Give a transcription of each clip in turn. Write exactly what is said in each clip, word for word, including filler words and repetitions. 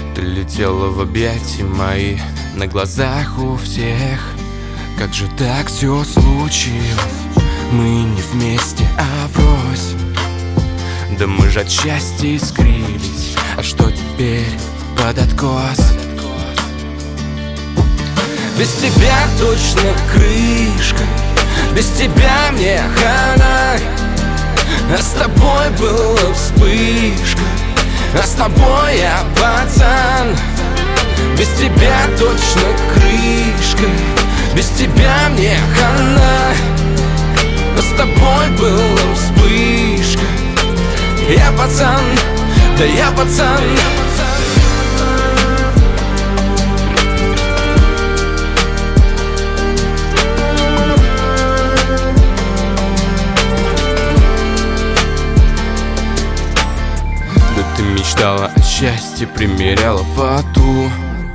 Ты летела в объятия мои на глазах у всех. Как же так все случилось? Мы не вместе, а врозь. Да мы же от счастья искрились. А что теперь под откос? Без тебя точно крышка, без тебя мне хана. А с тобой была вспышка, а с тобой я пацан. Без тебя точно крышка, без тебя мне хана. А с тобой была вспышка. Я пацан, да я пацан. Да ты мечтала о счастье, примеряла фату,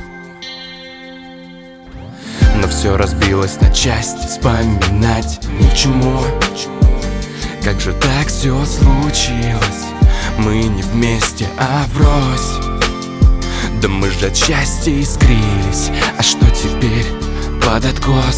но все разбилось на части, вспоминать ни к чему. Как же так все случилось? Мы не вместе, а врозь. Да мы же от счастья искрились. А что теперь под откос?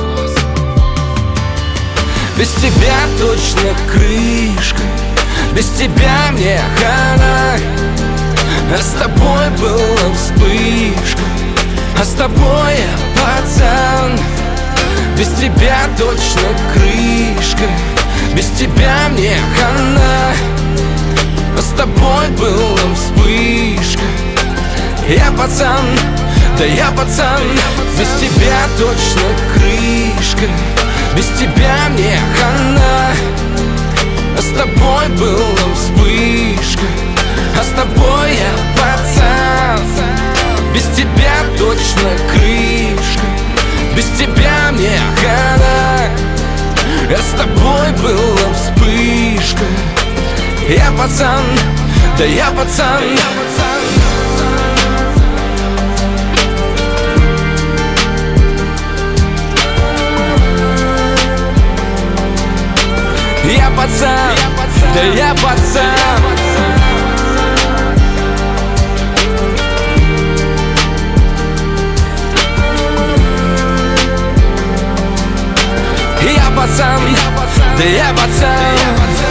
Без тебя точно крышка, без тебя мне хана. А с тобой была вспышка, а с тобой я пацан. Без тебя точно крышка, без тебя мне хана. А с тобой была вспышка. Я пацан, да я пацан. Без тебя точно крышка, без тебя мне хана. А с тобой была вспышка, а с тобой я пацан. Без тебя точно крышка, без тебя мне хана. А с тобой была вспышка. Я пацан, да я пацан. Я пацан, да я пацан. Я пацан, да я пацан.